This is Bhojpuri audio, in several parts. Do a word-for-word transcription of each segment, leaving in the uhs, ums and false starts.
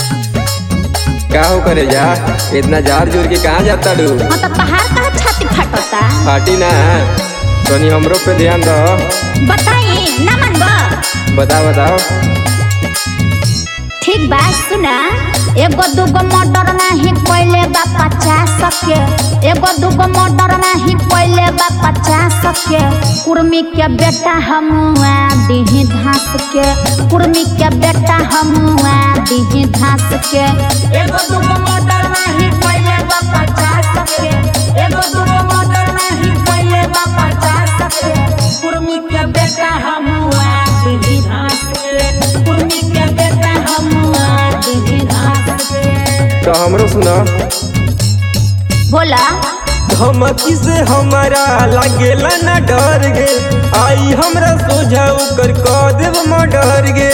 का हो करे जा इतना जार जोर के कहाँ जाता डू? हाँ तो पहाड़ का छाती फटता। फाटी ना तनी हमरो पे ध्यान दो। बताई ना मनबा। बताओ बताओ। ठीक बात सुना, एगो दूगो मर्डर नहीं कोइले बा पचास के, एगो दूगो मर्डर नहीं कोइले बा पचास के। कुर्मी के बेटा हमुआ दीही धास के, कुर्मी के बेटा हमुआ दीही धास के। एगो दूगो मर्डर नहीं कोइले बा पचास के, एगो दूगो मर्डर नहीं कोइले बा पचास के। कुर्मी के बेटा हमुआ दीही धास के, कुर्मी के बेटा हमुआ दीही धास के। तो हमरो सुना। बोला धमकी से हमारा लागेला ना डर गे, आई हमरा सोझा कर कह देव मर्डर गे।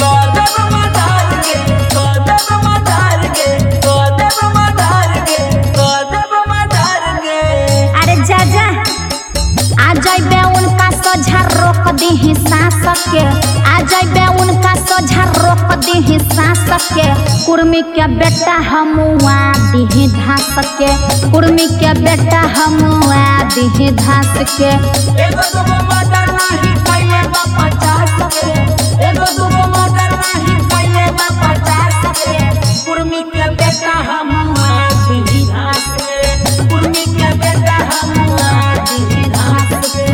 अरे जा जा आ जाइबे उनका सोझा रोक दीही सांस के, आ जाइबे उनका सोझा रोक दीही सांस के। कुर्मी के बेटा हमुआ दीही धास के, कुर्मी के बेटा हमुआ दीही धास के। एगो दूगो मर्डर नहीं कइले बा पचास के, एगो दूगो मर्डर नहीं कइले बा पचास के। कुर्मी के बेटा हमुआ दीही धास के, कुर्मी के बेटा हमुआ दीही धास के।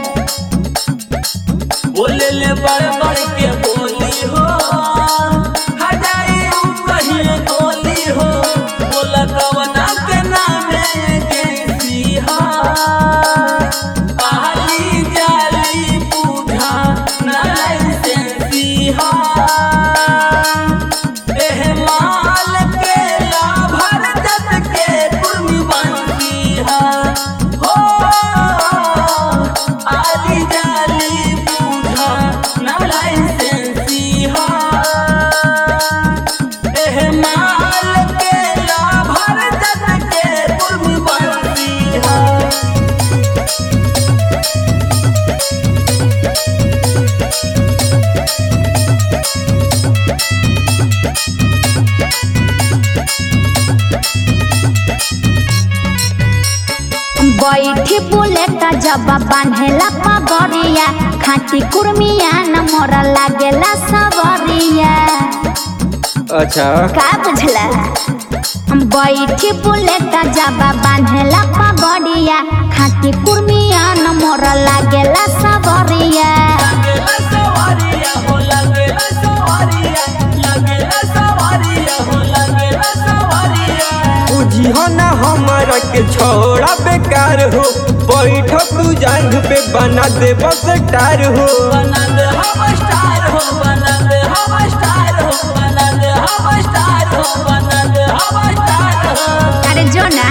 बोले ले बड़ बड़ के बोली हो, हजारी कहीं गोली हो। बोला कवना के नामे कैसी हा, पहली जाली पूछा नाई सेंसी हा। एह माल के लाभर जत के कुर्मी बनती हा हो। आली जाली पूछा नाई सेंसी हा। एह माल के लाभर जत के कुर्मी बनती हा। बैठी बुलेट जब बांधेला पगड़िया, खाटी कुर्मिया न मोरा लागेला सवरिया। अच्छा का बुझला? बैठी बुलेट जब बांधेला पगड़िया, खाटी कुर्मिया न मोरा लागेला सवरिया। लगेला सवारिया हो, लगेला सवारिया, लगेला सवारिया हो, लगेला सवारिया। बुझी हो ना हमारा के छोड़ा बेकार हो, बैठ तू जांघ पे बना दे बस टार हो। बना दे हम स्टार हो, बना दे हम स्टार हो, बना दे हम स्टार हो, बना दे हम स्टार हो। अरे जो ना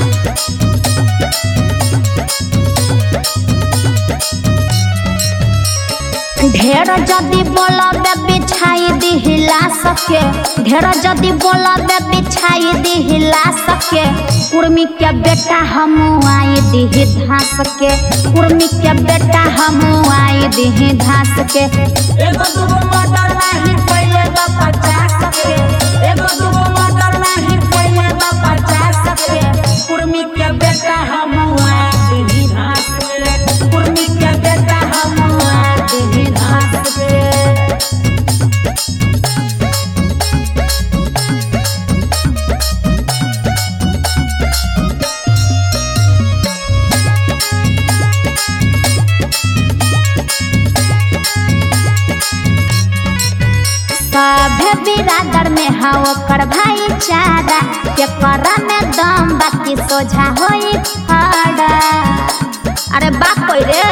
ढेर जदी बोलबे बिछाई दिहिला सके, ढेर जदी बोलबे बिछाई दिहिला सके। कुर्मी के बेटा हमुआई दिही धास के, कुर्मी के बेटा हमुआई दिही धास के। एगो दूगो मर्डर नहीं कइले बा पचास के, एगो दूगो मर्डर नहीं कइले बा पचास के। कुर्मी के बेटा हमुआई दिही धास के, कुर्मी के बेटा हमुआई दिही धास के। सभे बिरादर में हा ओकर भाईचारा, के करा में दम बाकी सोझा होई खड़ा। अरे बाप कोई रे,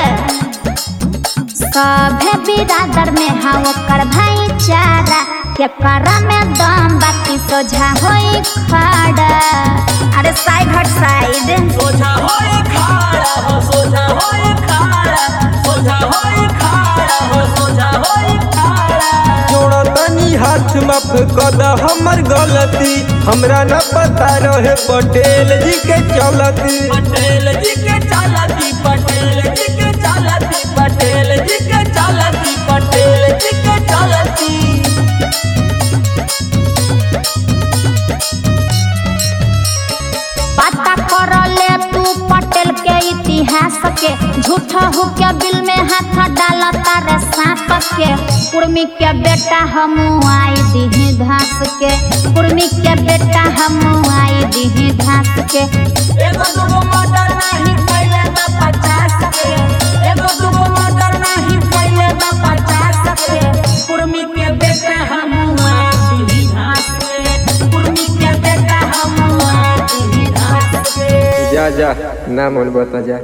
सभे बिरादर में हा ओकर भाईचारा, के करा में दम बाकी सोझा होई खड़ा। अरे साइड हट साइड। सोझा होए खाड़ा हो, सोझा होए खाड़ा, सोझा होए खाड़ा हो, सोझा होए खाड़ा। जोड़ा तनी हाथ माफ कर द हमर गलती, हमरा न पता रहे पटेल जी के चलती। पटेल जी के चालती, पटेल जी के चालती, पटेल जी के चालती, पटेल जी के चालती। घास के झूठा हो के बिल में हाथ डाला तारे सांप के कुर्मी के बेटा हम आई दीही घास के कुर्मी के बेटा हम आई दीही घास के एगो दूगो मर्डर नहीं कैले बा पचास के एगो दूगो मर्डर नहीं कैले बा पचास के कुर्मी के बेटा हम आई दीही घास के कुर्मी के बेटा हम आई दीही घास के जा जा ना मन बता जा।